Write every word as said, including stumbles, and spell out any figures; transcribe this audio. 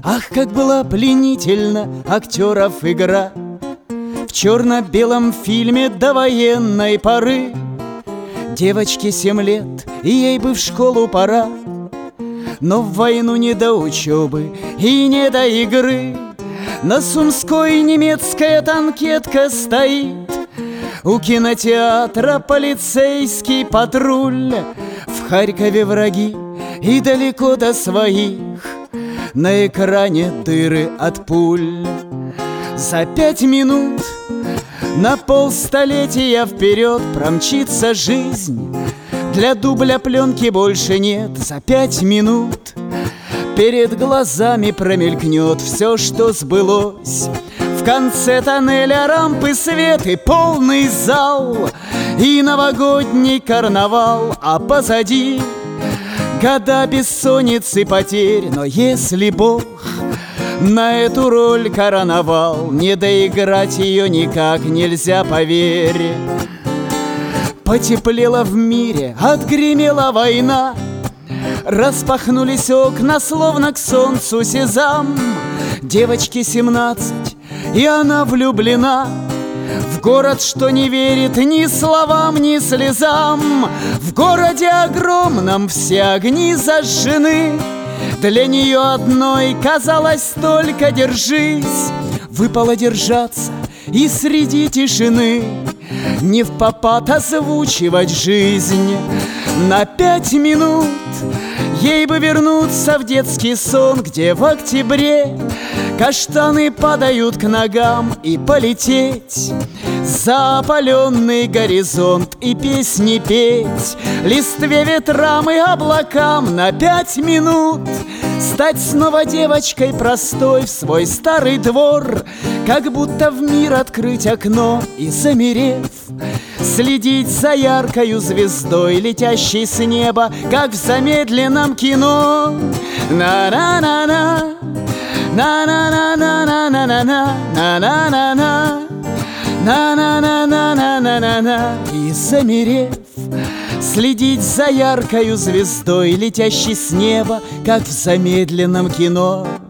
Ах, как была пленительна актеров игра в черно-белом фильме до военной поры. Девочке семь лет, и ей бы в школу пора, но в войну не до учебы и не до игры. На Сумской немецкая танкетка стоит, у кинотеатра полицейский патруль. В Харькове враги и далеко до своих, на экране дыры от пуль. За пять минут на полстолетия вперед промчится жизнь. Для дубля пленки больше нет. За пять минут перед глазами промелькнет все, что сбылось. В конце тоннеля рампы свет и полный зал, и новогодний карнавал, а позади года бессонницы потерь. Но если Бог на эту роль короновал, не доиграть ее никак нельзя, поверь. Потеплело в мире, отгремела война, распахнулись окна, словно к солнцу сезам. Девочке семнадцать, и она влюблена в город, что не верит ни словам, ни слезам. В городе огромном все огни зажжены, для нее одной казалось только держись. Выпало держаться и среди тишины не впопад озвучивать жизнь. На пять минут ей бы вернуться в детский сон, где в октябре каштаны падают к ногам, и полететь за опаленный горизонт и песни петь листве, ветрам и облакам. На пять минут стать снова девочкой простой в свой старый двор, как будто в мир открыть окно и, замерев, следить за яркою звездой, летящей с неба, как в замедленном кино. На-на-на-на, на-на-на-на-на-на-на, на-на-на-на, на-на-на-на-на-на-на. И, замерев, следить за яркою звездой, летящей с неба, как в замедленном кино.